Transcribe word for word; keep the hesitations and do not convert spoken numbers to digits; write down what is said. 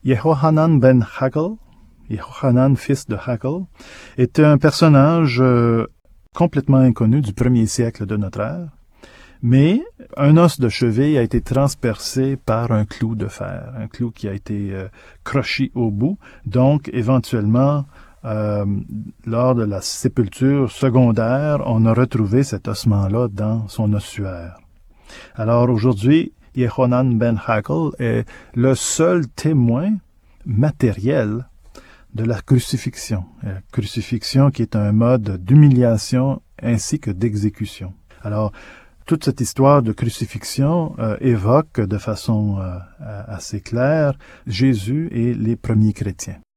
Yehohanan ben Hakkel, Yehohanan, fils de Hakkel, était un personnage euh, complètement inconnu du premier siècle de notre ère, mais un os de cheville a été transpercé par un clou de fer, un clou qui a été euh, croché au bout, donc éventuellement, euh, lors de la sépulture secondaire, on a retrouvé cet ossement-là dans son ossuaire. Alors aujourd'hui, Yehohanan ben Hakkel est le seul témoin matériel de la crucifixion. La crucifixion qui est un mode d'humiliation ainsi que d'exécution. Alors, toute cette histoire de crucifixion euh, évoque de façon euh, assez claire Jésus et les premiers chrétiens.